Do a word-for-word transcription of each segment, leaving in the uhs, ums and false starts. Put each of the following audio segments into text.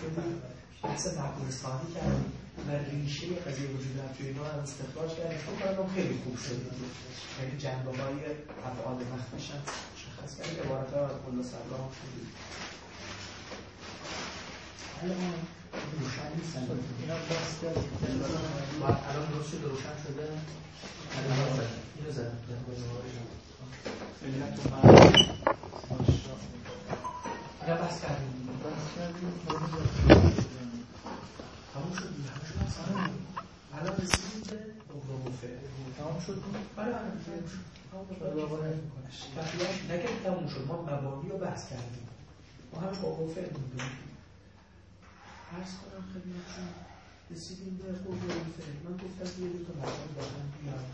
شدیم، بحث معقول ثانی کردیم و ریشه قضیه وجود نفی اینا هم استخراج کردیم. فکر کنم خیلی خوب شد، یعنی جنبه‌های افعال مخفیش هم مشخص کردیم، عبارت‌ها کلا سرلا هم شدیم. الان روشن نیستن اینا بحث کردیم الان درست شده، روشن شده. اینو زدم علت و معلول اینا بحث کردیم بحث کردیم تموم شد دیگه، همه شد اصلا الان رسیدیم به مبرم و فعل. تموم شد؟ بله بله تموم شد. بخیهش نگه تموم شد، ما مبانی رو بحث کردیم، ما همش مبرم و فعل میدونیم. عرض کنم خدمتتون رسیدیم به مبرم و فعل. من گفتم یه دو تا مبانی با هم بیان.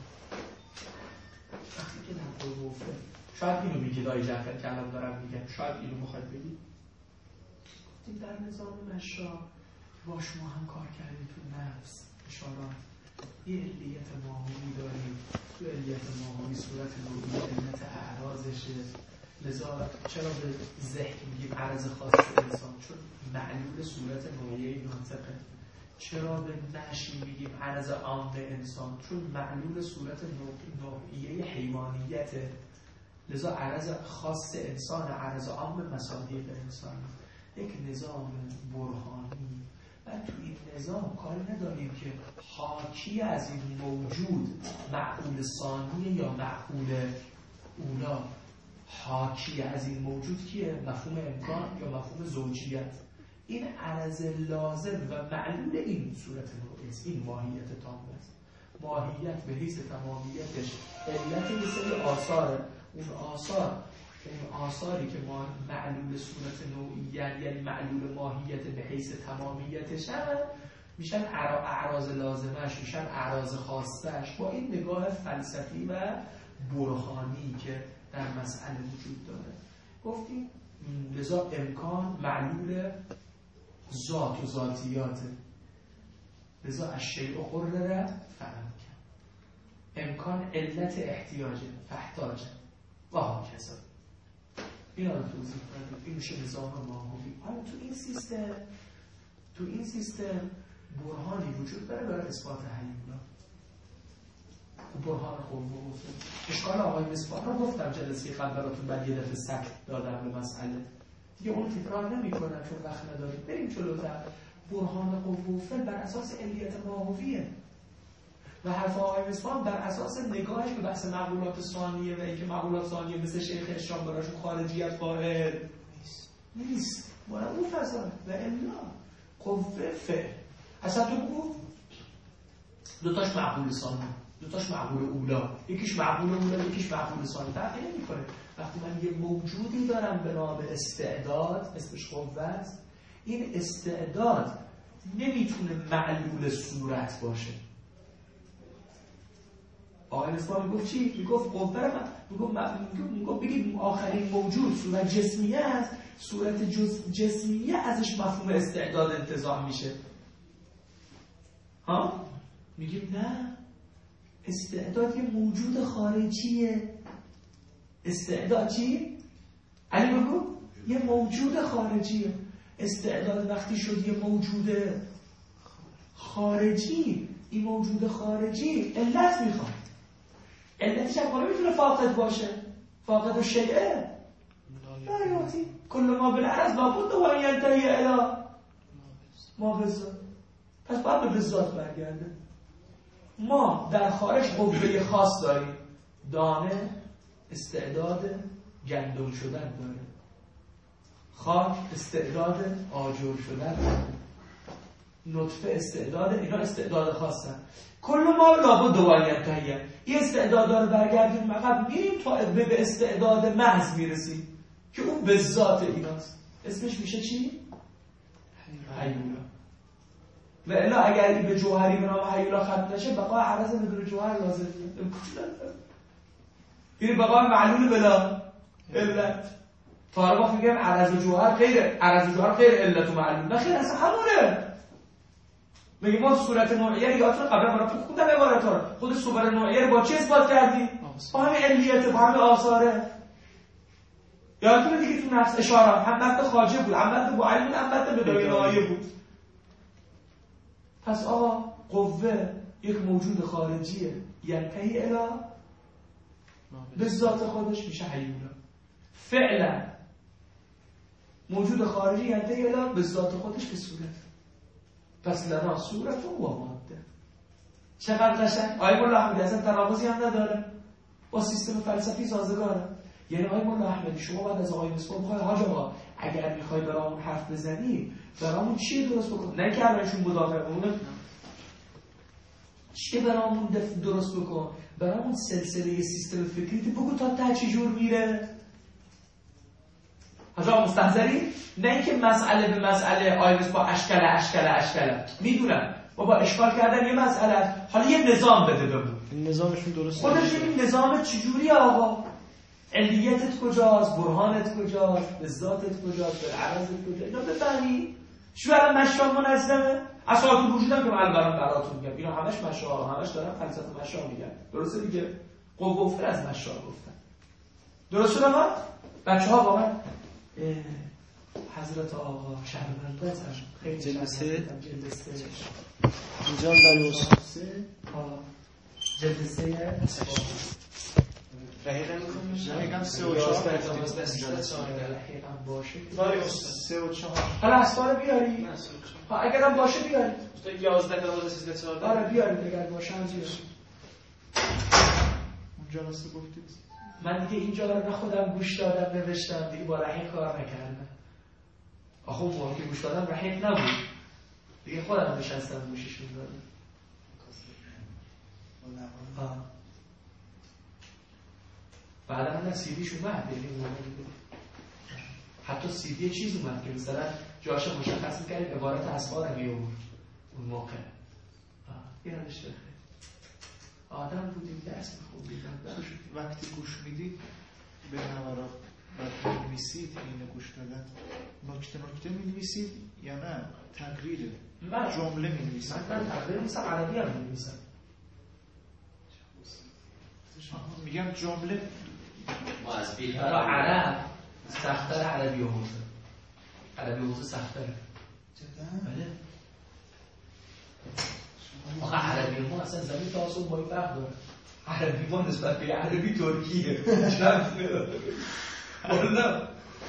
وقتی که مبرم و فعل شاید اینو میگید آی جعفر که الان دارم میگم، شاید اینو میخواید بگید. گفتیم در نظام مشا با شما هم کار کردیم تو نفس اشارات یه علیت ماهوی داریم، تو علیت ماهوی صورت نوعی علت اعراضشه. لذا چرا به ذهن میگیم عرض خاص انسان؟ چون معلول صورت نوعی ناطقه. چرا به نشی میگیم عرض عام انسان؟ چون معلول صورت نوعی حیوانیته. لذا عرض خاص انسان، عرض عام مصادیق انسان. یک نظام برهانی و تو این نظام کاری نداریم که حاکی از این موجود معقول ثانی یا معقول اولا. حاکی از این موجود کیه؟ مفهوم امکان یا مفهوم زوجیت. این عرض لازم و معلول این صورت نوعی است، این ماهیت تام است. ماهیت به حیث تمامیتش علت یه سری آثاره. اون آثار اون آثاری که ما معلول صورت نوعیت یعنی معلول ماهیت به حیث تمامیتش هم میشن اعراض لازمش، میشن اعراض خاصش. با این نگاه فلسفی و برهانی که در مسئله وجود داره گفتیم لذا امکان معلول ذات و ذاتیاته. لذا الشیء قرر فامکن. امکان علت احتیاجه فاحتاجه و ها کسا. اینا رو توضیح دادیم. این میشه نظام ماهوی. حالا تو این سیستم تو این سیستم برهانی وجود داره برای اثبات هیولا. برهان خوب گفتم. اشکال آقای مصباح رو گفتم جلسه قبل براتون، بعد یه دفعه سکت دادم به مسئله دیگه، اون تکرار نمی‌کنم چون وقت نداریم. بریم جلوتر. برهان قوه بر اساس علیت ماهویه و حرف آقای مصباح بر اساس نگاهش به بحث معقولات ثانیه و اینکه معقولات ثانیه مثل شیخ اشام براشون خارجیت قائل نیست نیست ولی اون فضا و الا قوه فعل. اصلا تو گفت دوتاش معقول ثانی، دوتاش معقول اولا، یکیش معقول اولا یکیش معقول ثانی. فرقی نمی‌کنه. وقتی من یه موجودی دارم به نام استعداد، اسمش قوه است، این استعداد نمیتونه معلول صورت باشه. آقای مصباح میگفت چی؟ میگفت قوه رو میگفت میگفت بگید آخرین موجود صورت جسمیه است، صورت جسمیه ازش مفهوم استعداد انتزاع میشه. ها؟ میگیم نه، استعداد یه موجود خارجیه. استعداد چی؟ علی بگو؟ یه موجود خارجیه. استعداد وقتی شد یه موجود خارجی، این موجود خارجی علت میخواد. علتش هم میتونه فاقد باشه. فاقد و شیعه بایاتی کل ما بالعرض لابد و ان ینتهی الی ما بالذات. پس باید به بالذات برگرده. ما در خارج قوه خاص داریم. دانه استعداد گندم شدن داره، خاک استعداد آجر شدن داره، نطفه استعداد، اینا استعداد خاصن. کل ما لابد و ان ینتهی. این استعدادا رو برگردیم عقب میریم تا به استعداد محض میرسیم که اون به ذات ایناست. اسمش میشه چی؟ هیولا. و الا اگر این به جوهری به نام هیولا ختم نشه بقای عرض بدون جوهر لازم این بقای معلول بلا علت. طالبا میگن عرض و جوهر غیر عرض و جوهر غیر علت و معلول. نه خیر، اصلا همونه. میگه ما صورت نوعیه یادتون قبلا براتون خوندم عبارت‌ها رو. خود صورت نوعیه رو با چه اثبات کردیم؟ با همین علیت، با همین آثاره. یادتونه دیگه تو نفس اشاره هم مد خارجه بود، هم مد معین بود، هم مد بدایه نهایه بود. پس آقا قوه یک موجود خارجیه، ینتهی الی به ذات خودش میشه هیولا. فعلا موجود خارجی ینتهی الی به ذات خودش به صورت. پس لنا صورت و ماده. چقدر قشنگ. آیه مولا احمدی اصلا تناقضی هم نداره با سیستم فلسفی سازگاره. یعنی آیه مولا احمدی شما بعد از آقای مصباح میخوای حاج آقا اگر میخوای برامون حرف بزنی برامون چیه درست بکن، نه که الانشون مدافع بمونه، چیه برامون درست بکن، برامون سلسله سیستم فکریت بگو تا ته چجور میره. حاج آقا مستحضری؟ نه اینکه مسئله به مسئله آیه مصباح اشکال اشکال اشکال میدونم بابا اشکال کردن یه مسئله، حالا یه نظام بده بمون. نظامشون درست خودش این نظام چجوری آقا؟ علیتت کجاست؟ برهانت کجاست؟ لذاتت کجاست؟ بالعرضت کجاست؟ اینا بفهمی؟ شو الان مشام منظمه؟ اصلا تو وجودم که من برام براتون میگم اینا همش مشام، همش دارن فلسفه مشام میگن. درسته دیگه؟ قوه از مشام گفتن. درسته آقا؟ بچه‌ها واقعا حضرت آقا شهرمند بزن خیلی جلسه جلسه اینجا در وسط جلسه اسباب دقیقاً دقیقاً سه و چهار دقیقاً باشه داری سه و چهار. حالا اسباب بیاری؟ ها اگر هم باشه بیاری. یازده دوازده سیزده چهارده. آره بیاری اگر باشه هم بیاری. اونجا راست گفتید. من دیگه اینجا رو نه خودم گوش دادم نوشتم دیگه با رحیق کار نکردم. آخه اون موقع که گوش دادم رحیق نبود. دیگه خودم نشستم گوشش می‌دادم. آه. بعدا هم سیدیش اومد یعنی حتی سیدی چیز اومد که مثلا جاش مشخص می‌کردیم عبارت اسباب رو می‌آورد اون موقع. یه روش بخیر. آدم بودیم درس می‌خوندیم. وقتی گوش میدید به نوارا بعد می‌نویسید این گوش دادن نکته نکته می‌نویسید یا نه تقریره؟ من جمله می‌نویسید. من تقریر می‌نویسم عربی هم می‌نویسم. میگم جمله ما از بیل عرب سخت‌تر عربی و حوزه. عربی و حوزه سخت‌تره. بله. آخه عربی ما اصلا زمین تا آسمون با این فرق داره. عربی ما نسبت به عربی ترکیه. چند نداره. والله.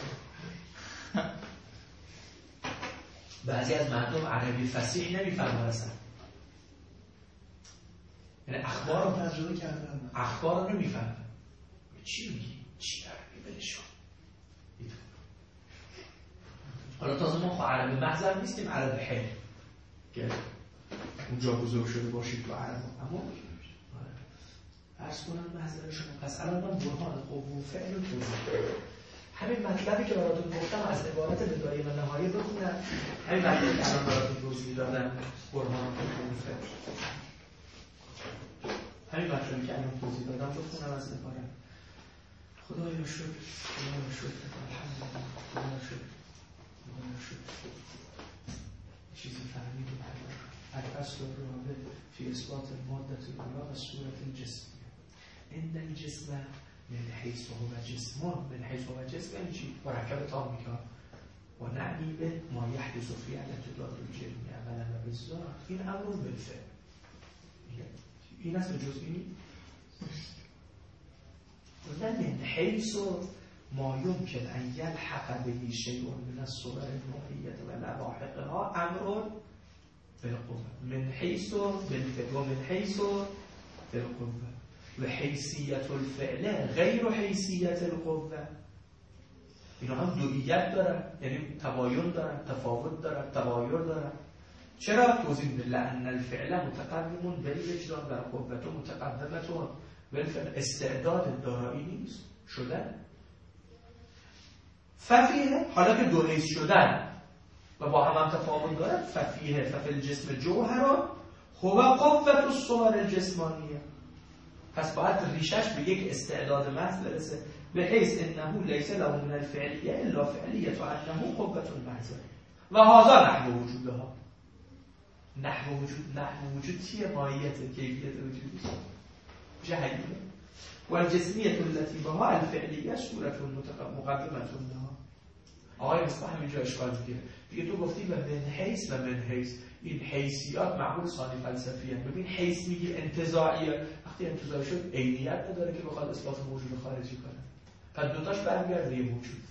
بعضی از مردم عربی فصیح نمیفهمن اصلا. یعنی اخبار رو ترجمه کردن. اخبار رو نمیفهمن. چی میگی؟ چی عربی بلش کن. حالا تازه ما خب عربی محض نیستیم، عربی حل. که اونجا بزرگ شده باشید تو عرب، اما عرض کنم محضر شما. پس الان من برهان قوه و فعل رو توضیح همین مطلبی که براتون گفتم از عبارت بدایه و نهایه بخونم. همین مطلبی که الان براتون توضیح دادم برهان قوه و فعل، همین مطلبی که الان توضیح دادم بخونم از عبارت. خدای رو شکر، خدای رو شکر، الحمدلله، خدای رو شکر، خدای رو شکر. چیزی فهمیدیم الفصل الرابع فی اثبات الماده الاولى و صورت الجسمیه. این الجسم من حیث هو جسمان، من حیث هو جسم یعنی چی؟ مرکب تام میگه و نعنی به ما یحدث فی الاعتداد الجرمی عملا و بالذات. این امر بالفعل. این است جزئی. من حیث ما يمكن أن يلحق به شيء من الصور النوعية واللواحقها أمر بالقوة من حيث بالفعل ومن حيث بالقوة وحيثية الفعل غير حيثية القوة. اینا هم دوئیت دارن، یعنی تباین دارن، تفاوت دارن، تغایر دارن. چرا؟ توضیح میده لأن الفعل متقدم بالوجدان و قوة متقدمة بالفعل. استعداد دارایی نیست شدن ففیه، حالا که دو حیث شدن و با هم هم تفاوت دارن، ففیه ففی الجسم جوهران هو قوة الصور الجسمانیه. پس باید ریشش به یک استعداد محض برسه به حیث انه لیس له من الفعلیه الا فعلیه و انه قوة محض و هذا نحو وجودها. نحو وجود، نحو وجود چیه؟ ماهیت کیفیت وجود میشه حقیقه. والجسمیه التي بها الفعلیه صورت مقدمه لها. آقای مصباح همینجا اشکال میگیره دیگه. تو گفتی و من حیث و من حیث، این حیثیات معقول ثانی فلسفیه. ببین حیث میگی انتزاعیه، وقتی انتزاعی شد عینیت نداره که بخواد اثبات موجود خارجی کنه. پس دوتاش برمیگرده یه موجود.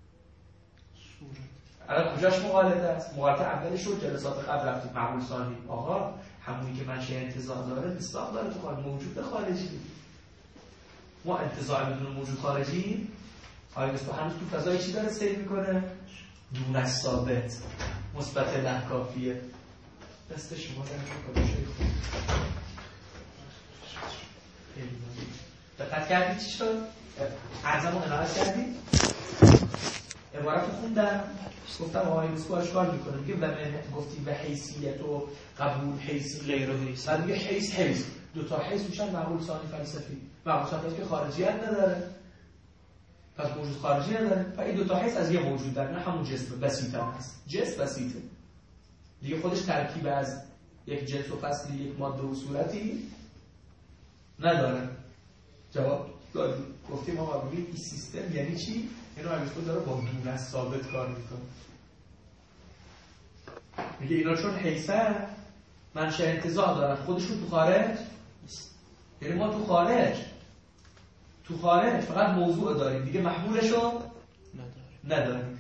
الان کجاش مغالطه است؟ مغالطه اولش رو جلسات قبل رفتیم معقول ثانی. آقا همونی که منشأ انتزاع داره مصداق داره تو خارج موجود خارجی. ما انتزاع بدون موجود خارجی آیا مصباح هنوز تو فضای چی داره سیر میکنه؟ دون از ثابت مثبت له کافیه. دست شما در کنه شیخ دقت کردی چی شد؟ عرضمو عنایت کردی؟ عبارت رو خوندم گفتم آقای مصباح اشکال میکنه میگه و من گفتی به حیثیت و قبول حیث غیر حیث، بعد میگه حیث حیث دوتا حیث میشن معقول ثانی فلسفی. معقول ثانی فلسفی که خارجیت نداره پس موجود خارجی نداره و این دوتا حیث از یه موجود در نه همون جسم بسیط هم هست. جسم بسیطه دیگه، خودش ترکیب از یک جنس و فصلی یک ماده و صورتی نداره. جواب دادی گفتیم ما ببینید این سیستم یعنی چی؟ اینو همیشه داره با دون از ثابت کار میکنه. میگه اینا چون حیثه منشأ انتزاع دارن خودشون تو خارج، یعنی ما تو خارج تو خارج فقط موضوع داریم دیگه محمولشو نداریم.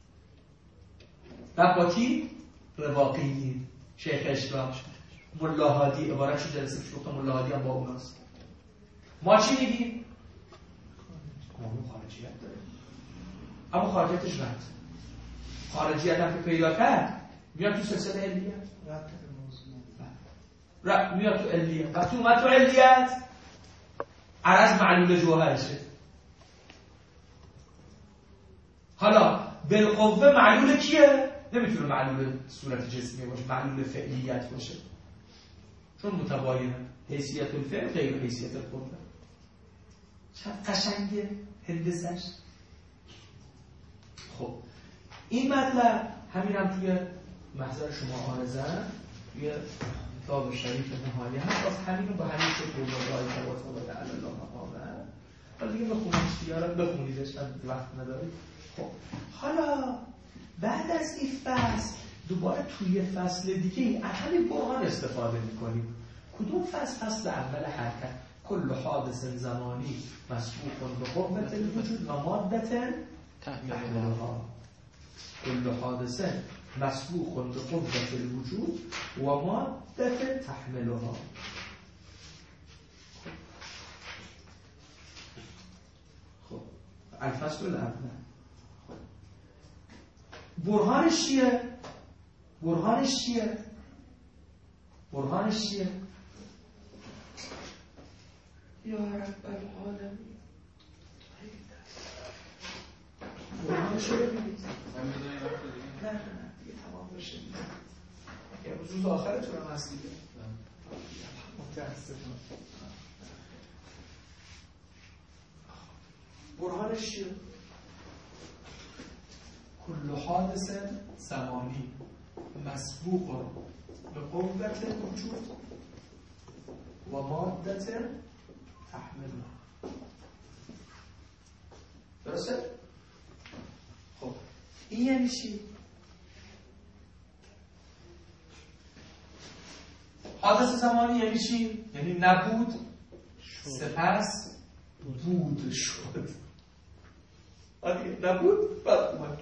بعد با کی؟ رواقیین شیخ اشراق ملاحادی عبارت شو جلسه پیش گفتم ملاحادی هم با اوناست. ما چی میگیم؟ ما خارجیت داریم اما خارجیتش رد خارجیت هم که پیدا کرد میاد تو سلسله علیت رد میاد تو علیت و تو اومد تو علیت عرض معلول جوهرشه. حالا بالقوه معلول کیه؟ نمیتونه معلول صورت جسمی باشه، معلول فعلیت باشه چون متباینه. حیثیت الفعل غیر حیثیت القوه. چقدر قشنگه هندسش. خب این مطلب همین هم توی محضر شما آرزه توی کتاب شریف نهایی هست. از همین رو با همین شکل بزرگای تواصل و تعالی الله مقامه. حالا دیگه بخونیش دیگه رو بخونیدش هم وقت ندارید. خب حالا بعد از این فصل دوباره توی فصل دیگه همین برهان استفاده میکنیم. کدوم فصل؟ فصل اول حرکت. کل حادث زمانی مسبوق به قوة الوجود و مادة تحملها. کل حادث مسبوق به قوة الوجود و مادة تحملها. خب الفصل الاول برهانش چیه؟ برهانش چیه؟ برهانش چیه؟ یا رب العالمین برهانش رو ببینید. نه نه دیگه تمام بشه. یه روز آخرتون هم هست دیگه. متاسفم. برهانش چیه؟ کل حادث زمانی مسبوق به قوة وجود و مادة تحمل. درسته؟ خب این یعنی چی؟ حادث زمانی یعنی چی؟ یعنی نبود سپس بود شد. آدیه نبود بعد اومد.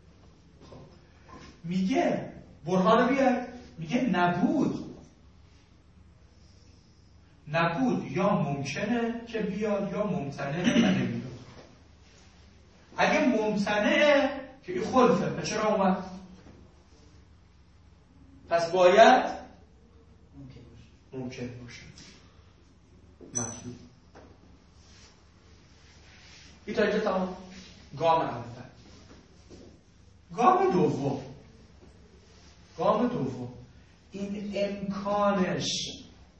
میگه برهان بیار میگه نبود نبود یا ممکنه که بیاد یا ممتنعه و نمیاد. اگه ممتنعه که این خلفه پس چرا اومد؟ پس باید ممکن باشه مطلوب. این تا اینجا تمام. گام اول. گام دوم گام دوم این امکانش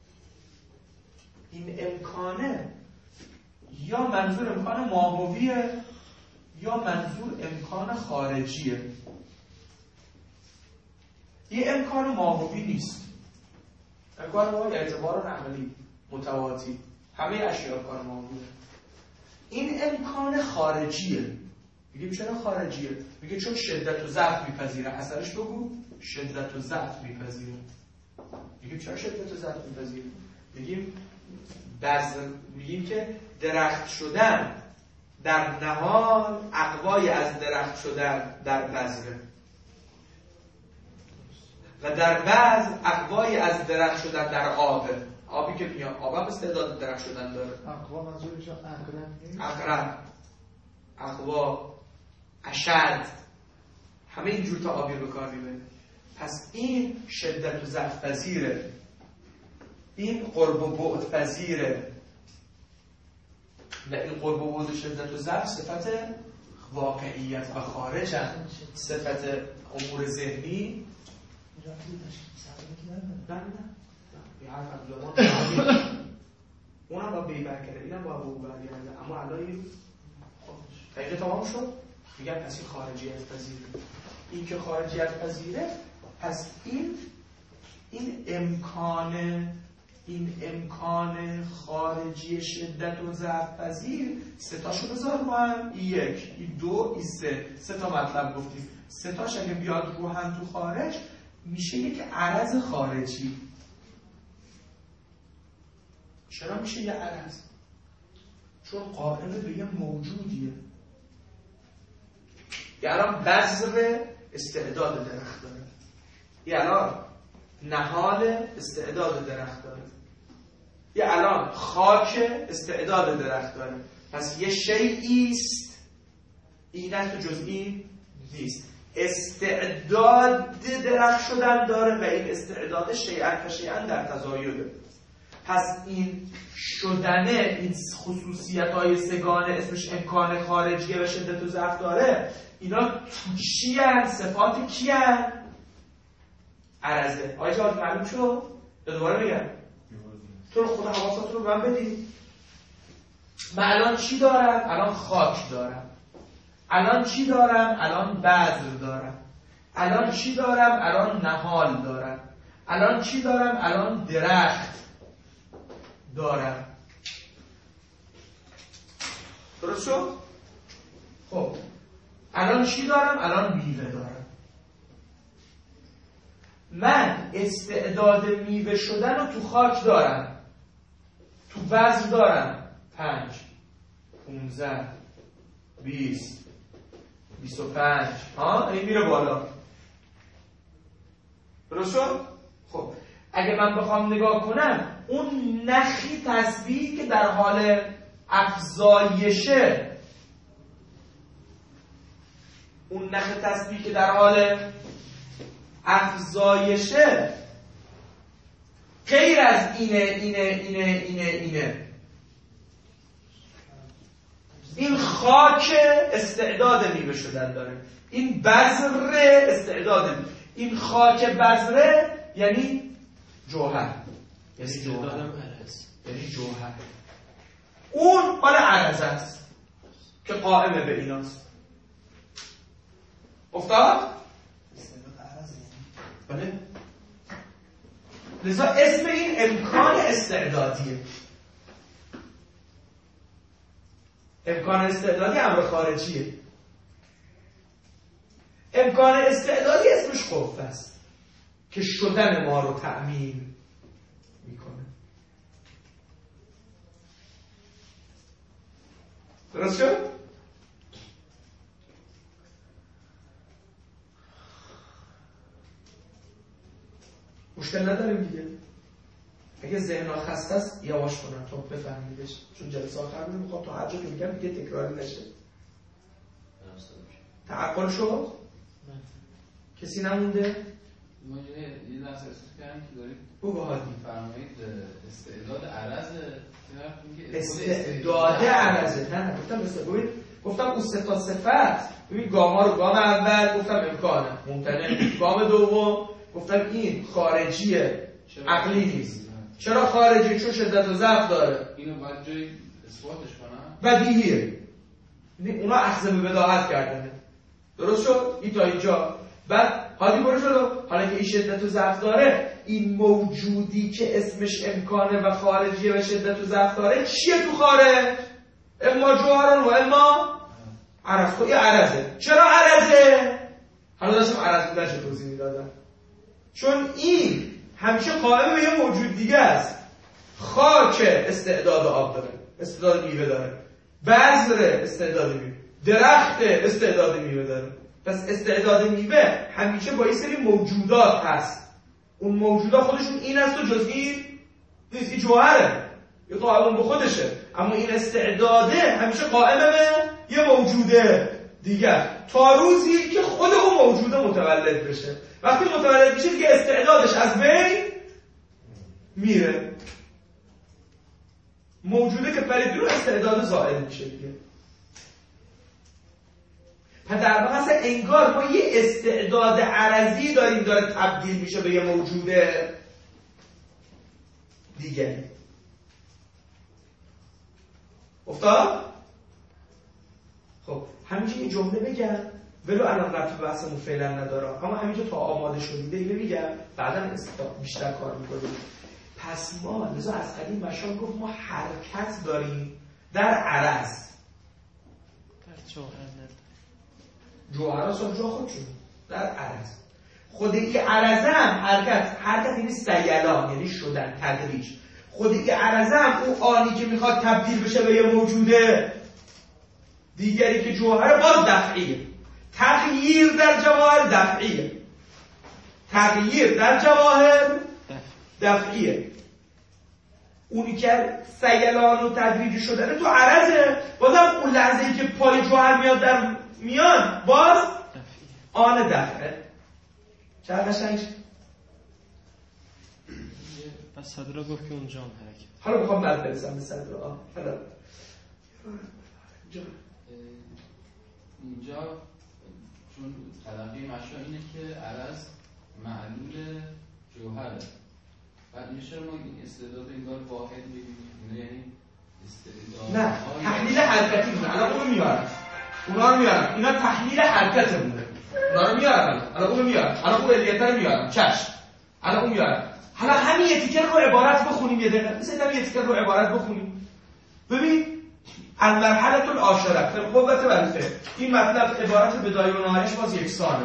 این امکانه یا منظور امکان ماهویه یا منظور امکان خارجیه. یه امکان ماهوی نیست. امکان ماهوی اعتبار عملی متواتی. همه اشیاء کار ماهویه. این امکان خارجیه. میگیم چرا خارجیه؟ میگه چون شدت و ضعف میپذیره. اثرش بگو شدت و ضعف میپذیره. میگیم چرا شدت و ضعف میپذیره؟ میگیم بز... میگیم که درخت شدن در نهال اقوای از درخت شدن در بذره و در بذر اقوای از درخت شدن در آبه. آبی که میاد آب هم استعداد درخت شدن داره. اقوا منظورش اقرب نیست؟ اقرب، اقوا، اشد، همه اینجور تا آبی به کار میبره. پس این شدت و ضعف پذیره، این قرب و بعد پذیره و این قرب و بعد و شدت و ضعف صفت واقعیت و خارج هم. صفت امور ذهنی نه نه یه حرف هم اونم با بی برکره، اینم با بو برگرده، اما الان دقیقه تمام شد. میگم پس این خارجیت پذیره. این که خارجیت پذیره، پس این این امکان این امکان خارجی شدت و ضعف پذیر سه تاشو بذار رو هم، یک، این دو، این سه، سه تا مطلب گفتیم. سه تاش اگه بیاد رو هم تو خارج میشه یک عرض خارجی. چرا میشه یه عرض؟ چون قائم به یه موجودیه. یه الان بذر استعداد درخت داره، یه الان نهال استعداد درخت داره، یه الان خاک استعداد درخت داره. پس یه شیئی است اینت جزئی نیست. استعداد درخت شدن داره و این استعداد شیئا فشیئا در تزایده. پس این شدنه، این خصوصیت‌های سگانه اسمش امکان خارجیه و شدت و ضعف داره. اینا تو چی هن؟ صفات کی هن؟ عرضه. آیا جواد معلوم شد؟ یا دوباره بگم؟ تو رو خدا حواسات رو من بدید. من الان چی دارم؟ الان خاک دارم. الان چی دارم؟ الان بذر دارم. الان چی دارم؟ الان نهال دارم. الان چی دارم؟ الان درخت دارم. درست شد؟ خب الان چی دارم؟ الان میوه دارم. من استعداد میوه شدن رو تو خاک دارم، تو بذر دارم. پنج، پونزه، بیست، بیست و پنج، ها این میره بالا. درست شد؟ خب اگه من بخوام نگاه کنم اون نخی تسبیح که در حال افزایشه، اون نخ تسبیح که در حال افزایشه غیر از اینه اینه اینه اینه اینه این خاک استعداد میوه شدن داره، این بذر استعداد، این خاک بذره یعنی جوهر، یعنی جوهر، یعنی جوهر. اون مال عرض است که قائمه به ایناست. افتاد؟ بله. لذا اسم این امکان استعدادیه. امکان استعدادی امر خارجیه. امکان استعدادی اسمش خوف است که شدن ما رو تأمین میکنه. درست شد؟ مشکل نداریم دیگه. اگه ذهنها خسته است یواش کنن تا بفهمیدش، چون جلسه آخر میخوام تا هر جا که میگم دیگه تکراری نشه. تعقل شد؟ کسی نمونده؟ ما یه لحظه احساس کردم که دارید او با حادی فرمایید استعداد عرضه. استعداد عرضه. نه نه گفتم استعداد. گفتم اون سه تا صفت. ببین گاما رو گام اول گفتم امکانه ممتنع، گام دوم گفتم این خارجیه، عقلی نیست. چرا خارجی؟ چون شدت و ضعف داره. اینو باید جای اثباتش کنم. بدیهیه. اونا اخذ به بداهت کردنه. درست شد؟ این تا اینجا. بعد حالی برو شد. حالا که این شدت و ضعف داره، این موجودی که اسمش امکانه و خارجیه و شدت و ضعف داره چیه تو خارج؟ اما جوهران و اما عرض. خب این عرضه. چرا عرضه؟ حالا داشتم عرض بودن چه توضیح میدادم. چون این همیشه قائم به یه موجود دیگه است. خاک استعداد آب داره، استعداد میوه داره. بذر استعداد میوه، درخت استعداد میوه داره. پس استعداد میوه همیشه با یه سری موجودات هست. اون موجودات خودشون این است و جز این نیست. این جوهره، یه قائم به خودشه. اما این استعداده همیشه قائم به یه موجوده دیگه تا روزی که خود اون موجوده متولد بشه. وقتی متولد میشه دیگه استعدادش از بین میره. موجوده که پرید رو استعداد زائل میشه دیگه. پس در واقع اصلا انگار ما یه استعداد عرضی داریم داره تبدیل میشه به یه موجوده دیگه. افتاد؟ خب همینجا یه جمله بگم ولو الان ربط به بحثمون فعلا نداره، اما همینجا تا آماده شدیده اینو میگم بعدا بیشتر کار میکنیم. پس ما لذا از قدیم مشان گفت ما حرکت داریم در عرض، در جوهر جوهر اصلا جا خودشون در عرض. خود این عرضه هم حرکت حرکت یعنی سیلان، یعنی شدن، تدریج. خود این عرضه هم اون آنی که میخواد تبدیل بشه به یه موجوده دیگری که جوهر باز دفعیه. تغییر در جواهر دفعیه، تغییر در جواهر دفعیه. اونی که سیلان و تدریجی شدنه تو عرضه، بازم اون لحظه‌ای که پای جوهر میاد در میان باز آن دفعه. چه قشنگ شد؟ پس صدرا گفت که اونجا هم حرکت. حالا میخوام بعد برسم به صدرا. حالا اینجا چون تلقی مشا اینه که عرض معلول جوهره، بعد میشه ما این استعداد انگار واحد میبینیم، یعنی استعداد نه تحلیل حرکتی مونه. الان اونو میارم، اونا رو میارم، اینا تحلیل حرکت مونه، اونا رو میارم. الان اونو میارم، الان اون علیته رو میارم، چشم الان اون میارم. حالا همین یه تیکر رو عبارت بخونیم یه دقیقه، مثل همین یه تیکر رو عبارت بخونیم. ببین المرحله العاشره فی القوة والفعل، این مطلب عبارت بدایه و نهایش باز یکسانه.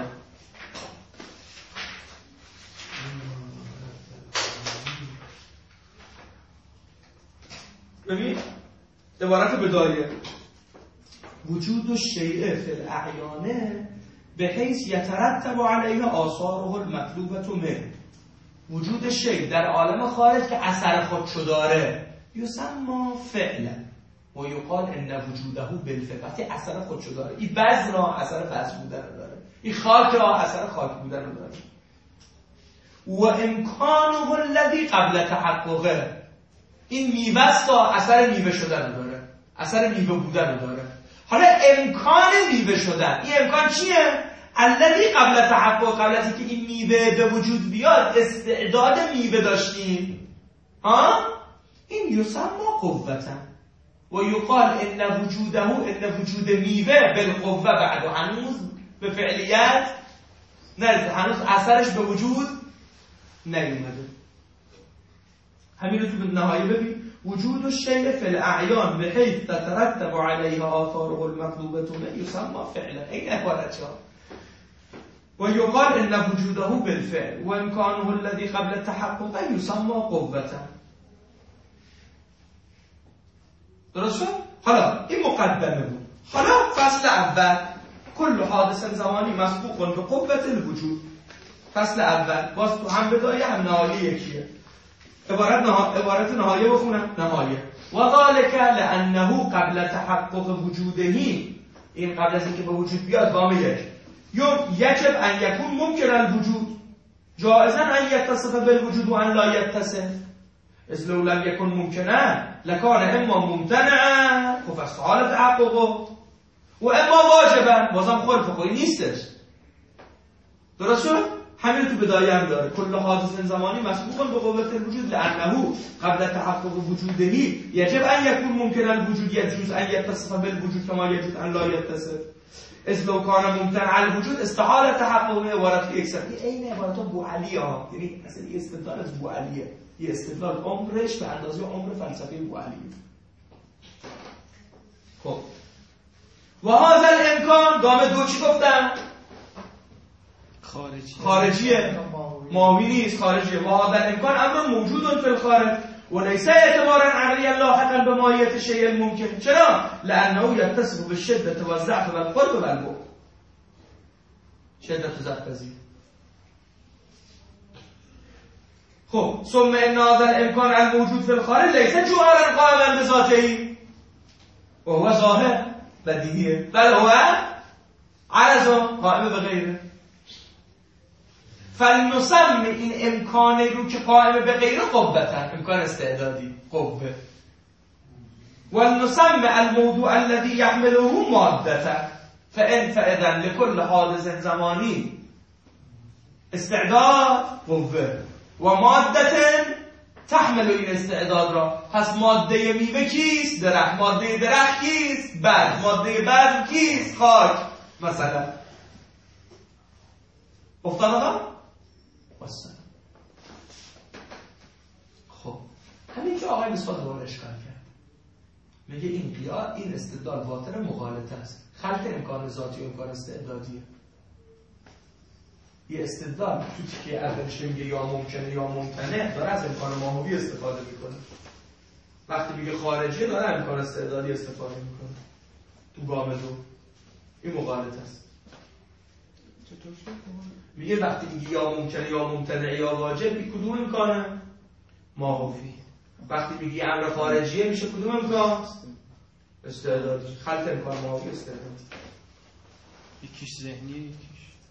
ببین عبارت بدایه وجود الشیء فی الاعیان بحیث یترتب علیه آثاره المطلوبة منه. وجود شیء در عالم خارج که اثر خودشو داره یسمى فعلا و یقال ان وجوده بالفعل. وقتی اثر خودشو داره، این بذر را اثر بذر بودن داره، این خاک را اثر خاک بودن داره. و امکانه الذی قبل تحققه، این میوه است اثر میوه شدن داره، اثر میوه بودن داره. حالا امکان میوه شدن، این امکان چیه؟ الذی قبل تحقق، قبل از اینکه این میوه به وجود بیاد استعداد میوه داشتیم، ها؟ این یسمى قوة و یقال ان وجوده ان وجود میوه بالقوه بعد و هنوز به فعلیت نرسید، هنوز اثرش به وجود نیومده. همین رو تو نهایه ببین وجود الشیء فی الاعیان بحیث تترتب علیه آثاره المطلوبة منه یسمى فعلا. این عبارت ها و یقال ان وجوده بالفعل و امکانه الذی قبل تحقق یسمى قوة. درست شد؟ حالا این مقدمه بود. حالا فصل اول کل حادث زمانی مسبوق به قوة الوجود. فصل اول باز تو هم بدایه هم نهایه یکیه. عبارت نها... عبارت نهایه بخونم. نهایه و ذلك لانه قبل تحقق وجودهی، این قبل از اینکه به وجود بیاد گام یک یجب ان یکون ممکن الوجود جائزا ان یتصف بالوجود و ان لا یتصف. اذ لو لم یکن ممکنه لکان اما ممتنعا خب از حال تحققه و اما واجبا بازم خور فقهی نیستش. درست شد؟ همین تو بدایه هم داره کل حادث زمانی مسبوق به قوة الوجود لانه قبل تحقق وجودهی یجب ان یکون ممکن الوجود یجوز ان یتصف بالوجود کما یجوز ان لا یتصف. اذ لو کان ممتنع الوجود استحال تحققه. عبارت که اکثر این عبارت ها بوعلی ها، یعنی اصلا یه استدلال از بوعلیه، یه استدلال عمرش به اندازه عمر فلسفه بوعلیه. خب و هذا الامکان گام دو چی گفتم؟ خارجی خارجیه، ماهوی نیست، خارجیه. و هذا الامکان امر موجود فی الخارج و لیس اعتبارا عقلیا لاحقا به ماهیت شیء ممکن. چرا؟ لانه یتصف بالشده و الضعف و القرب و البعد. شدت و ضعف پذیر. خب ثم ان هذا الامکان الموجود فی الخارج لیس جوهرا قائما بذاته و هو ظاهر بدیهیه، بل هو عرضا قائم به غیره. فلنسم این امکان رو که قائم به غیره قوتن، امکان استعدادی قوه، ولنسم الموضوع الذي يحمله مادتا فان فاذا لكل حادث زمانی استعداد قوه و مادة تحمل این استعداد را. پس ماده میوه کیست؟ درخت. ماده درخت کیست؟ برگ. ماده برگ کیست؟ خاک مثلا. افتاد آقا؟ بسن. خب همینجا آقای مصباح دوباره اشکال کرد، میگه این قیاد، این استدلال باطل مغالطه است. خلق امکان ذاتی و امکان استعدادیه. یه استدلال تو که اولش میگه یا ممکنه یا ممتنع داره از امکان ماهوی استفاده میکنه. وقتی میگه خارجی داره امکان استعدادی استفاده میکنه. تو گام دو این مغالطه است. میگه وقتی میگه یا ممکنه یا ممتنع یا واجب، این کدوم امکانه؟ ماهوی. وقتی میگه امر خارجیه میشه کدوم امکان؟ استعدادی. خلق امکان ماهوی استعدادی. یکیش ذهنیه یکیش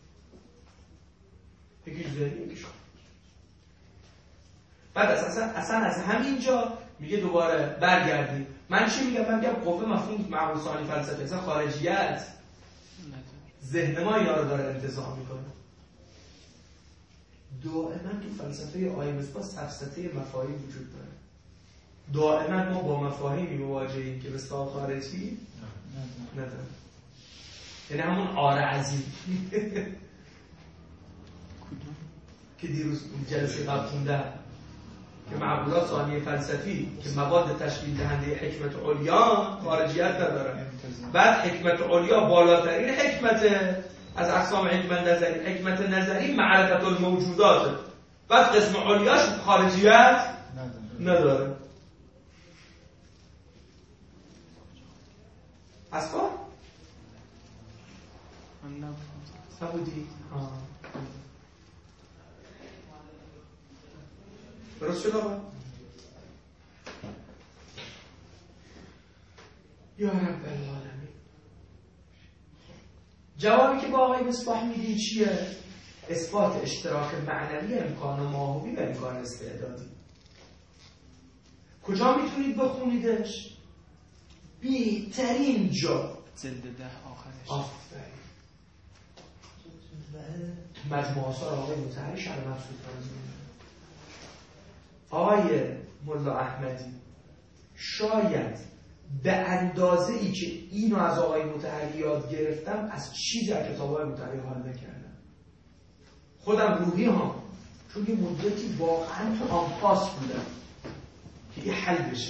یکیش ذهنی یکیش خارجی. بعد اصلا اصلا از همینجا میگه دوباره برگردیم. من چی میگم؟ من میگم قوه مفهوم معقول ثانی فلسفه اصلا خارجیت ذهن ما اینا رو داره انتزاع میکنه. دائما تو فلسفه آقای مصباح سفسطه مفاهیم وجود داره. دائما ما با مفاهیمی مواجهیم که به اصطلاح خارجی نداره. یعنی همون آره عظیم که دیروز جلسه قبل خوندم که معقولات ثانی فلسفی که مواد تشکیل دهنده حکمت علیا خارجیت نداره. بعد حکمت علیا بالاترین حکمت از اقسام حکمت نظری، حکمت نظری معرفت الموجودات. بعد قسم علیاش خارجیت نداره. اصلا نبودی؟ درست شد آقا؟ یا رب العالمین. جوابی که با آقای مصباح میدین چیه؟ اثبات اشتراک معنوی امکان ماهوی و امکان استعدادی. کجا میتونید بخونیدش؟ بیترین جا جلد ده آخرش. آفرین. مجموعه آثار آقای مطهری شرح مبسوط تنظیم. آقای ملا احمدی شاید به اندازه ای که اینو از آقای مطهری یاد گرفتم از چیزی در کتاب آقای مطهری حال نکردم. خودم روحی هم چون یه مدتی واقعا تو آنپاس بودم که یه حل بشه.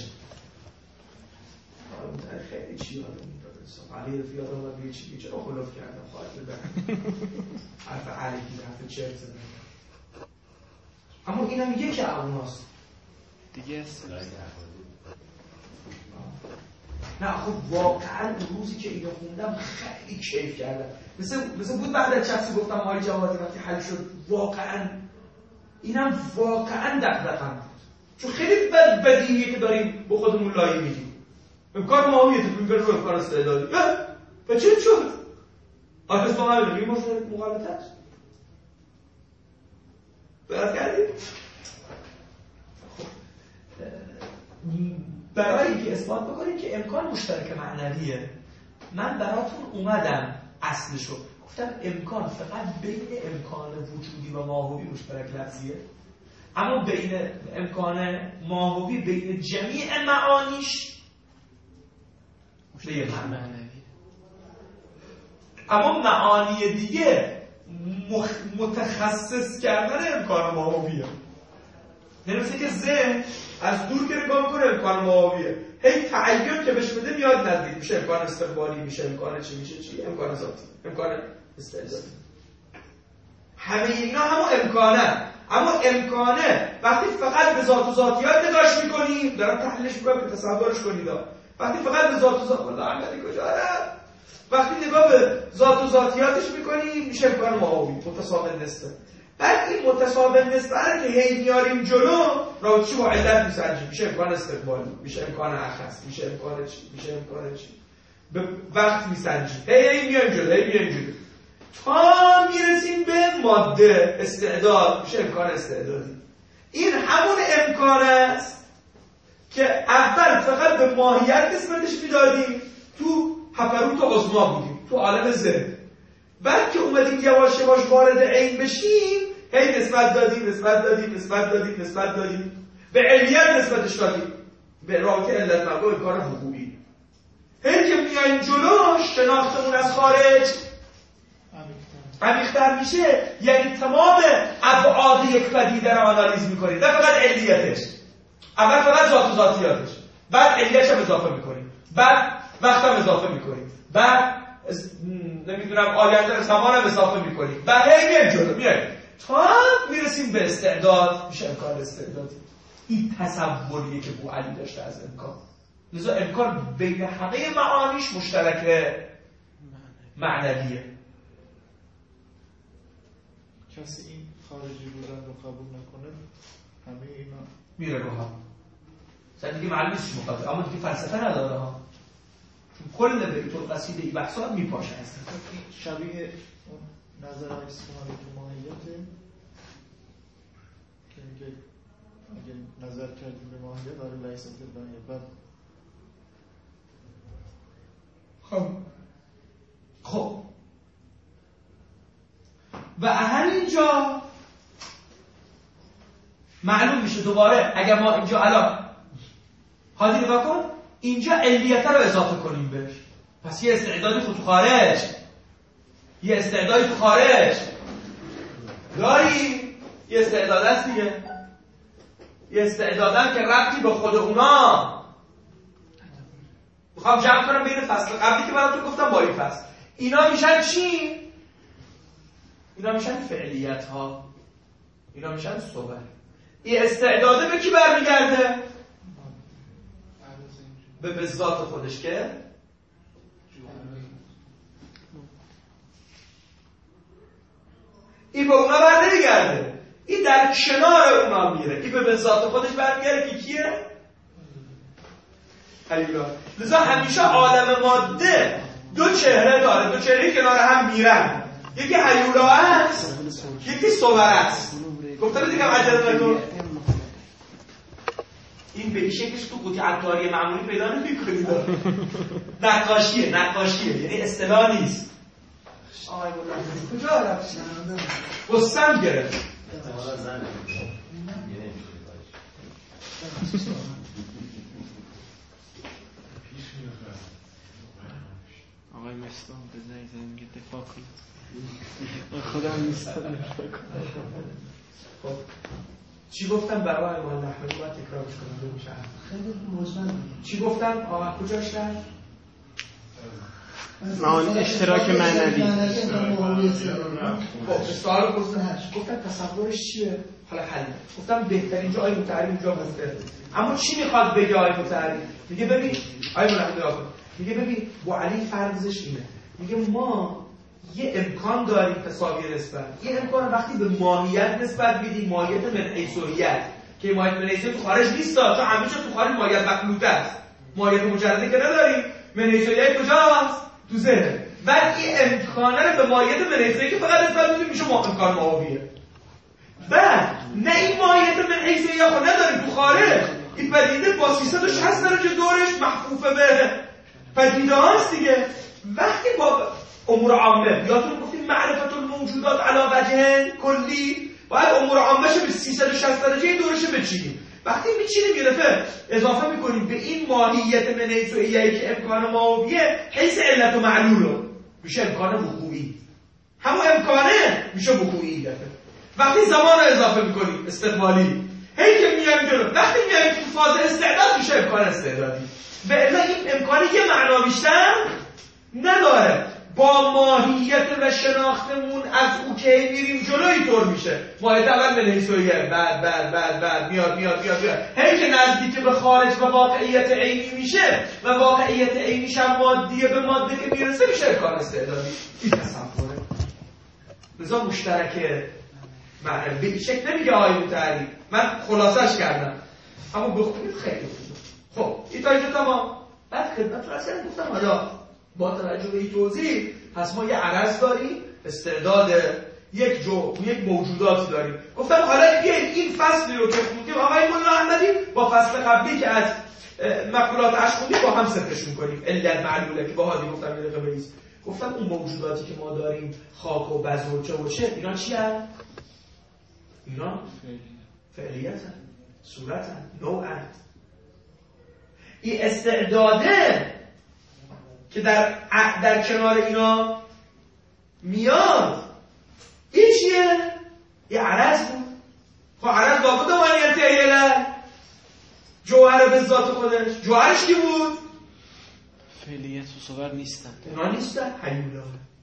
آقای مطهری خیلی چی یادم میداد. علی رفی یادم و بیه چی چرا خلاف کردم خواهد ببرم حرف علیکی حرف چرت زدم. اما اینم میگه که اوناست دیگه نه خب واقعا اون روزی که اینو خوندم خیلی کیف کردم. مثل مثل بود بعد از چفسی گفتم آقای جوادی وقتی حل شد واقعا اینم واقعا دغدغه‌ام بود. چون خیلی بد بدیهیه که داریم با خودمون لایه میدیم. امکان ماهویه تو میگه رو امکان استعدادی. و چه شد؟ آخه اسم ما میگیم مغالطه است. برات کردیم؟ برای اینکه اثبات بکنیم که امکان مشترک معنویه، من براتون اومدم اصلشو گفتم امکان فقط بین امکان وجودی و ماهوی مشترک لفظیه، اما بین امکان ماهوی بین جمیع معانیش مشترک معنوی. اما معانی دیگه مخ... متخصص کردن امکان ماهویه. یعنی مثل که ذهن از دور که نگاه میکنه امکان معاویه، هی تعین که بهش بده میاد نزدیک میشه، امکان استقبالی میشه، امکان چی میشه چی، امکان ذاتی، امکان استعدادی. همه اینا همون امکانه، اما امکانه وقتی فقط به ذات و ذاتیات نگاش میکنیم، دارم تحلیلش میکنم که تصورش کنید، وقتی فقط به ذات و ذات والله احمدی کجا رفت، وقتی نگاه به ذات و ذاتیاتش میکنیم میشه امکان معاوی متساوی نسبه. بعد این متساوی نسبه رو که هی میاریم جلو رابطه‌اش با علت میسنجیم، میشه امکان استقبالی، میشه امکان اخص، میشه امکان چی، میشه امکان چی، به وقت میسنجیم، هی هی میاریم جلو، هی میاریم جلو تا میرسیم به ماده استعداد، میشه امکان استعدادی. این همون امکان است که اول فقط به ماهیت نسبتش میدادیم، تو هپروت و عظما بودیم، تو عالم ذهن. بعد که اومدیم یواش یواش وارد عین بشیم، هی نسبت دادیم نسبت دادیم نسبت دادیم نسبت دادیم به علیت نسبتش دادیم، به رابطه علت مقام امکان حقوقی. هی که میایم جلو شناختمون از خارج عمیق‌تر میشه، یعنی تمام ابعاد یک پدیده رو آنالیز میکنید، نه فقط علیتش. اول فقط ذات و ذاتیاتش، بعد علیتش هم اضافه میکنید، بعد وقت هم اضافه میکنید، بعد نمیدونم آینده زمان هم اضافه میکنید، بعد هی میایم جلو میایم تا میرسیم به استعداد، میشه امکان استعدادی. این تصوریه که بو علی داشته از امکان. لذا امکان بین همه معانیش مشترک معنویه. کسی این خارجی بودن رو قبول نکنه همه اینا میره رو هم سر دیگه معلوم نیست چی مقابل، اما دیگه فلسفه نداره ها، چون کل بیت القصیده این بحثا میپاشه هستن. شبیه اون نظر اسمانی تو ماهیته که میگه اگه نظر کردیم به ماهیت داره لیست الدنیا. بعد خب خب و همینجا معلوم میشه دوباره اگر ما اینجا الان حاضر نگاه کن، اینجا علیت رو اضافه کنیم بهش، پس یه استعدادی خود تو خارج، یه استعدادی تو خارج داری، یه استعداد هست دیگه، یه استعدادن که ربطی به خود اونا. میخوام جمع کنم بین فصل قبلی که براتون گفتم با این فصل، اینا میشن چی؟ اینا میشن فعلیت ها، اینا میشن صور. این استعداده به کی برمیگرده؟ به به ذات خودش که این به اونا بر نمیگرده، این در کنار اونا میره، این به به ذات خودش برمیگرده که کیه؟ حلیلا. لذا همیشه عالم ماده دو چهره داره، دو چهره کنار هم میرن، یکی حیولا است، یکی صور است. گفتم دیگه عجله نکن، این به این شکلش تو قوطی عطاری معمولی پیدا نمی‌کنید. نقاشیه، نقاشیه، یعنی اصطلاح نیست. آقای مولانا کجا رفت؟ قسم گرفت. آقای مستان بزنید زنگ دفاع کنید. خودم نیستم. خب چی گفتم برای مولانا احمدی باید تکرارش کنم بمیشه؟ خیلی مزمن. چی گفتم؟ آقا کجاش رفت؟ معانی اشتراک معنوی. خب سوال پرسیدم گفتم تصورش چیه؟ حالا حل. گفتم بهترین جای متعریف اینجا گفته. اما چی میخواد بگه آقای متعریف؟ میگه ببین آقای مولانا میگه ببین با علی فرضش اینه. میگه ما یه امکان داریم تساوی نسبت. یه امکان وقتی به ماهیت نسبت میدیم، ماهیت من حیثیت که ماهیت من حیثیت تو خارج نیست، تا همیشه تو خارج ماهیت مخلوطه است. ماهیت مجرده که نداریم، من حیثیت کجاست؟ تو ذهن. بعد این امکانه رو به ماهیت من حیثیت که فقط نسبت میدیم میشه ما امکان معاویه. بعد نه این ماهیت من حیثیت خود نداریم تو خارج. این پدیده با سیصد و شصت درجه دورش محفوفه به پدیده هاست دیگه. وقتی با امور عامه یادتون گفتیم معرفت الموجودات علی وجه کلی، باید امور عامه شه به سیصد و شصت درجه دورش بچینیم. وقتی میچینیم یه دفعه اضافه میکنیم به این ماهیت من حیثیتی که امکان معاویه حیث علت و معلول میشه امکان وقوعی. همون امکانه میشه وقوعی دفعه. وقتی زمان رو اضافه میکنیم استقبالی، هی که میایم جلو. وقتی میایم تو فاز استعداد میشه امکان استعدادی. به الا این امکان یه معنا بیشتر نداره. با ماهیت و شناختمون از او که میریم جلو اینطور میشه. ماهیت اول بنویسویه بعد بعد بعد بعد میاد میاد میاد میاد هی که نزدیک به خارج و واقعیت عینی میشه و واقعیت عینیش هم مادیه به ماده که میرسه میشه امکان استعدادی. این تصوره لذا مشترکه معنی به این شکل نمیگه آیه تعریف. من خلاصش کردم اما بخونید خیلی خوبه. خب این تا اینجا تمام. بعد خدمت رسیدن گفتم حالا با توجه به این توضیح پس ما یه عرض داریم استعداد یک جو یک موجوداتی داریم. گفتم حالا بیاید این فصلی رو که خوندیم آقای مولا احمدی با فصل قبلی که از مقولات اش خوندیم با هم ستشون کنیم. علت معلوله که با هادی گفتم یه دقیقه بریز. گفتم اون موجوداتی که ما داریم خاک و بز و چه و چه اینا چی هست؟ اینا فعلیت هست صورت هست نوع هست. این استعداده که در در کنار اینا میاد این چیه؟ یه عرض بود. خب عرض لابد مانیت ایله جوهر به ذات خودش. جوهرش کی بود؟ فعلیت و صور نیستن. اینا نیستن حیولا.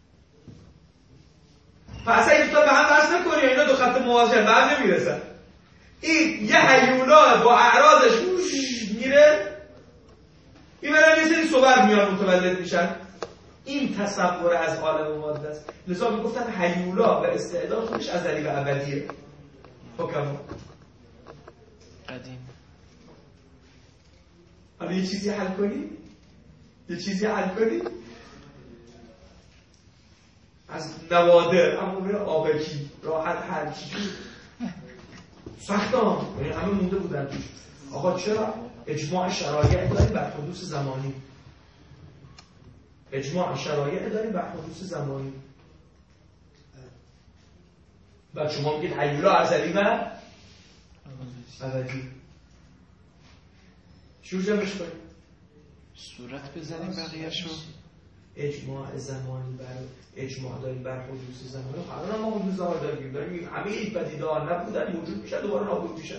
پس اگه تو به هم بحث نکنی اینا دو خط مواجه به هم نمیرسن. این یه حیولا با اعراضش میره این برای یه سری صور میان متولد میشن. این تصور از عالم ماده است. لذا میگفتن هیولا و استعداد خودش ازلی و ابدیه. حکما قدیم. حالا یه چیزی حل کنی؟ یه چیزی حل کنی؟ از نوادر امور آبکی راحت حل چیزی سخت هم یعنی همه مونده بودن توش. آقا چرا؟ اجماع شرایع داریم بر حدوث زمانی. اجماع شرایع داریم بر حدوث زمانی. بعد شما میگید حیولا ازلی و ابدی. چی رو جمعش کنیم؟ صورت بزنیم بقیه‌شو. اجماع زمانی بر اجماع داریم بر حدوث زمانی. حالا ما حدوث زمان داریم داریم همه این پدیده‌ها نبودن موجود میشن دوباره نابود میشن.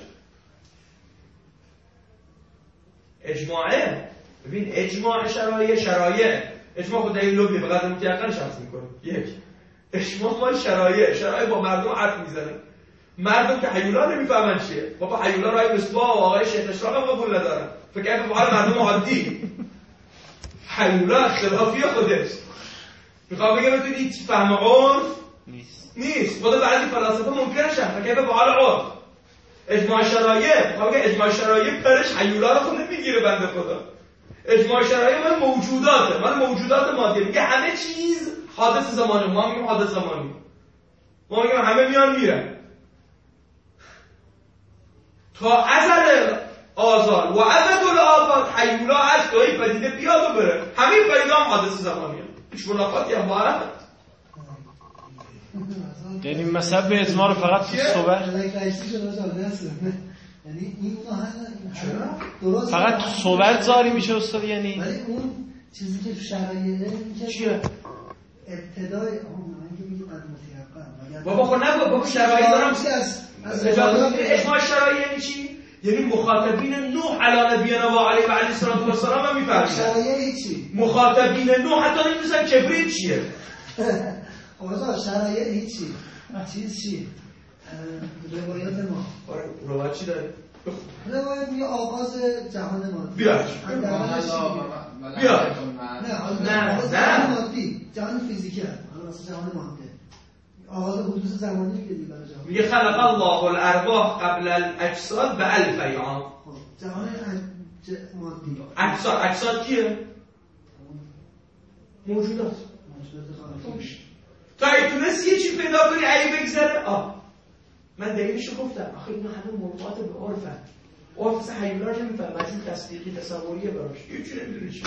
اجماعه ببین اجماع شرایع شرایع اجماع خود دلیل لبی به قدر متیقن شخص میکنه. یک اجماع ما شرایع شرایع با مردم حرف میزنه. مردم که حیولا نمیفهمن چیه. بابا حیولا رای مصباح و آقای شیخ اشراق هم قبول ندارن. فکر کنم با مردم عادی حیولا اختلافی خودش میخوام بگم بتونی هیچ فهم عرف نیست نیست. خود بعضی فلاسفه ممکنشن فکر کنم با حال عرف اجماع شرایع میخوام بگم اجماع شرایع کارش حیولا رو خود نمیگیره بنده خدا. اجماع شرایع مال موجوداته مال موجودات مادی. میگه همه چیز حادث زمانی. ما میگیم حادث زمانی. ما میگیم همه میان میرن تا ازل آزال و ابد الآباد حیولا از توی پدیده بیاد و بره. همه پدیده هم حادث زمانی هم. هیچ منافاتی هم با هم. یعنی مثلا به اعتمار رو فقط تو صحبت یعنی این چرا؟ فقط تو صحبت زاری میشه استاد. یعنی ولی اون چیزی که تو شرایعه چیه؟ ابتدای اون من که میگه قد متیقن. بابا خب نگو بابا شرایع دارم از از اجماع شرایع یعنی چی؟ یعنی مخاطبین نوح علی نبینا و علیه و علیه السلام و السلام هم میفهمن. شرایع چی؟ مخاطبین نوح حتی نمی‌دونن کبریت چیه. آقا شرایع هیچی. چیز چی؟ روایات ما. آره روایت چی داره؟ روایت میگه آغاز جهان مادی. بیا. بیا. نه نه جهان مادی، جهان فیزیکی هست. حالا واسه جهان ماده. آغاز حدوث زمانی میگه دیگه برای جهان. میگه خلق الله الارواح قبل الاجساد بألف عام. جهان مادی. اجساد اجساد کیه؟ موجودات. موجودات تا اگه تونست یه چی پیدا کنی علی بگذره آه من دلیلشو گفتم. آخه اینا همه مربوط به عرفن. عرف اصلا حیولا رو نمیفهم مجموع تصدیقی تصوریه براش یه چی نمیدونه چی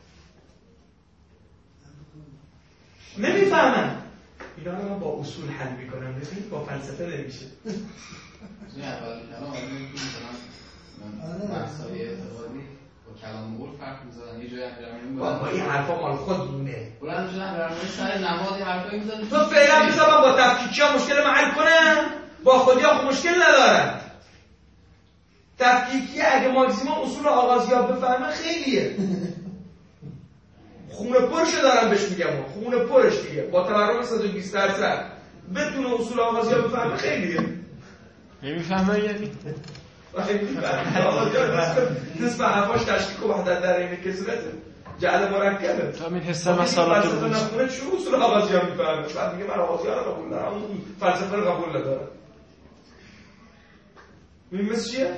نمیفهمن. اینا رو من با اصول حل میکنم ببین با فلسفه نمیشه. نه اول کلام آدمی که مثلا بحثای اعتقادی با کلام عرف فرق می‌زدن. یه جایی هم با این حرفا مال خودمونه. بلند شدن در مورد سر نماز حرفایی می‌زدن. تو فعلا می‌ذارم با تفکیک‌ها مشکل ما حل کنم با خودیا خب مشکل ندارم. تفکیکی اگه ماکسیموم اصول آغازیاب بفهمه خیلیه. خونه پرش دارم بهش میگم، خونه پرش دیگه با تورم صد و بیست درصد بدون اصول آغازیاب بفهمه خیلیه. نمیفهمه یعنی نصف حرفاش تشکیک و وحدت در این کسرته جعل مرکبه. همین حسه مسالات رو نخونه چون اصول آغازیاب میفهمه، بعد میگه من آغازیاب رو قبول دارم، اون فلسفه رو قبول ندارم. این مثل چیه؟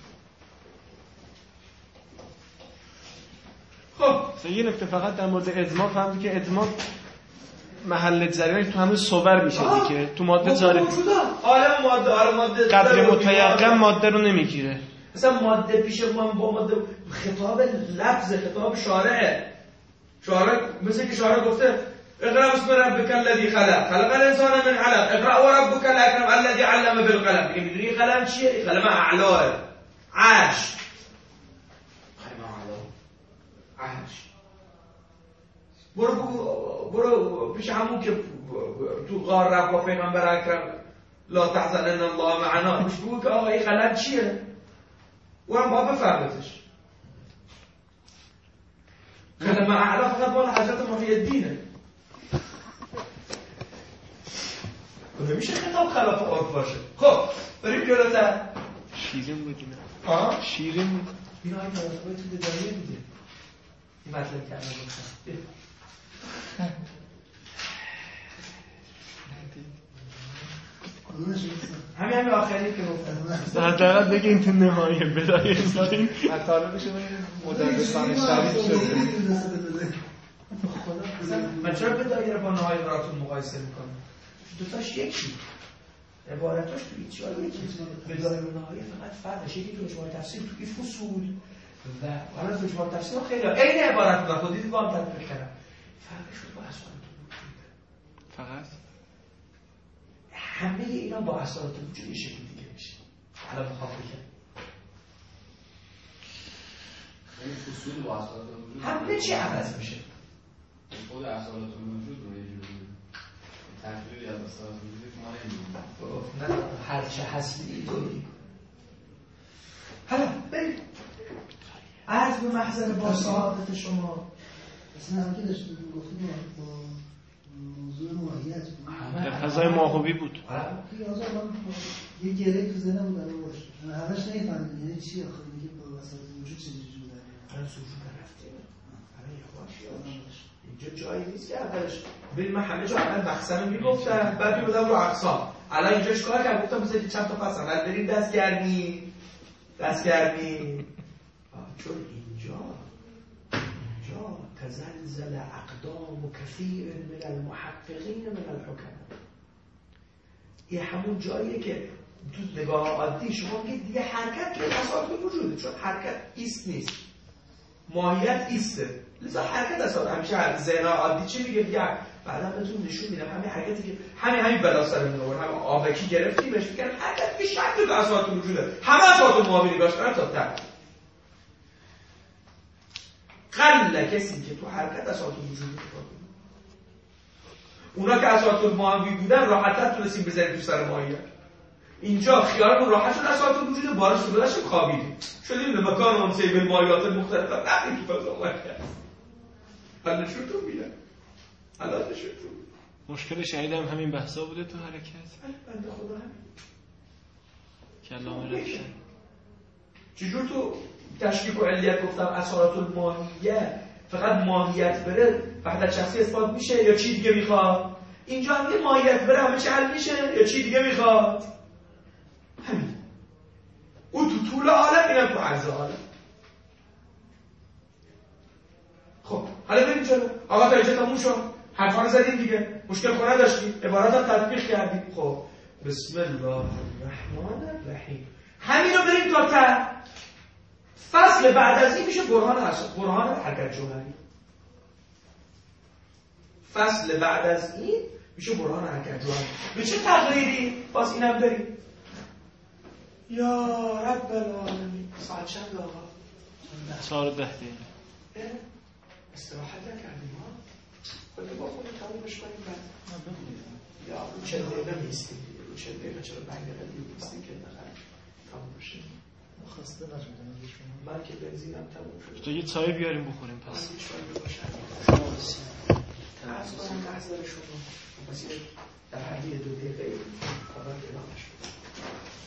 خب یه نکته فقط در مورد ادماغ فهمید که ادماغ محل جریان تو همون صور میشه دیگه، تو ماده جاری آره ماده آره ماده قدر متیقن ماده رو نمیگیره. مثلا ماده پیش من با ماده خطاب لفظ خطاب شارعه، شارع مثل که شارع گفته اقرأ بسم ربک الذی خلق خلق الانسان من علق اقرأ و ربک الاکرم الذی علم بالقلم. دیگه میدونی قلم چیه؟ قلم اعلاه عرش، قلم اعلاه عرش. برو برو پیش همون که تو غار رفت با پیغمبر اکرم لا تحزن ان الله معنا، مش بگو که آقا این قلم چیه؟ و هم باید بفهمتش. قلم اعلاه فقط مال حضرت محی الدینه. نمیشه خطاب خلاف عرف باشه. خب بریم جلوتر. شیرین بودیم. آه شیرین بود. اینا این مطلبای تو دداییه میگه. این مطلب کردن گفتم. همین همین آخری که گفتم. حداقل بگین تو نهایه بدایه این مطالبش رو مدرسان شریف شده. من چرا بدایه رو با نهایه براتون مقایسه میکنم؟ دوتاش یکی، عبارتاش تو هیچ جایی یکی. بدایه و نهایه فقط فرقش یکی تو اجماع تفسیر تو این فصول و حالا تو اجماع تفسیر خیلی عین عبارت بودن، خود دیدی با هم تطبیق کردم. فرقش رو با اسرار فقط همه اینا با اثرات وجود یه شکل دیگه میشه. حالا بخوام بگم یعنی فصول با اثرات وجود همه چی عوض میشه. خود اثرات وجود رو یه جوری تحلیلی از اثرات وجود که ما نمی‌دونیم. نه هر چه هستی تویی. حالا بریم عرض به محضر با سعادت شما. اصلا هم که داشتیم گفتیم با موضوع ماهیت بود. در فضای ماهوی بود. دیگه آزار من یه گره تو ذهنم بود الان باشه. من همش نمی‌فهمیدم یعنی چی آخه میگه با وسط وجود چه جوری داره. الان سوژه رفته. الان یواش یواش. اینجا جایی نیست که اولش ببین من همه جا اول مقسم میگفتم بعد می‌بودم رو اقسام. الان اینجا چیکار کردم؟ گفتم بذارید چند تا پس اول بریم دستگرمی. دستگرمی. چون اینجا اینجا تزلزل اقدام کثیر من المحققین من الحکم. این همون جاییه که تو نگاه عادی شما میگید دیگه حرکت که اساس وجوده، چون حرکت ایست نیست، ماهیت ایسته، لذا حرکت اساس. همیشه ذهن عادی چی میگه؟ دیگه بعدا بهتون نشون میدم همین حرکتی که همین همین بلا سر می‌آورد، همین آبکی گرفتی بهش میگن حرکت به شکل اساس وجوده. همه اساس معامله نگاش کردن تا ته. قل کسی که تو حرکت اساس وجود داره. اونا که اساس المعامله بودن راحت‌تر تونستیم بزنیم تو سر ماهیت. اینجا خیالمون راحت شد اساس وجود بارش رو داشت خوابیدیم. شدیم به مکان اون سیب المایات مختلف رفتیم تو فضا ماهیت. حالا چطور میاد؟ حالا چطور؟ مشکل شهید هم همین بحثا بوده تو حرکت. بنده خدا همین. کلام رفشن. چجور تو تشکیک و علیت گفتم اثرات الماهیه فقط ماهیت بره وحدت شخصی اثبات میشه یا چی دیگه میخواد؟ اینجا هم یه ماهیت بره همه چی حل میشه یا چی دیگه میخواد؟ همین. اون تو طول عالم اینم تو عرض عالم. خب حالا بریم جلو. آقا تا اینجا تموم شد. حرفا رو زدیم دیگه. مشکل خود نداشتیم. عبارات هم تطبیق کردیم. خب بسم الله الرحمن الرحیم. همین رو بریم تا ته. فصل بعد از این میشه برهان حرکت برهان حرکت جوهری. فصل بعد از این میشه برهان حرکت جوهری. به چه تقریری؟ باز اینم داریم. یا رب العالمین. ساعت چند آقا؟ ساعت ده دقیقه. استراحت نکردیم ها؟ خیلی با خودی تمومش کنیم بعد. یا رو چند دقیقه میستیم. رو چند دقیقه چرا پنج دقیقه میستیم که نخواهد تموم بشه. خسته نشدم از شما. من که بنزینم تموم شد. تو یه چای بیاریم بخوریم پس. عرض کنم محضر شما. مثلا در حدی دو دقیقه خبر اعلام شد.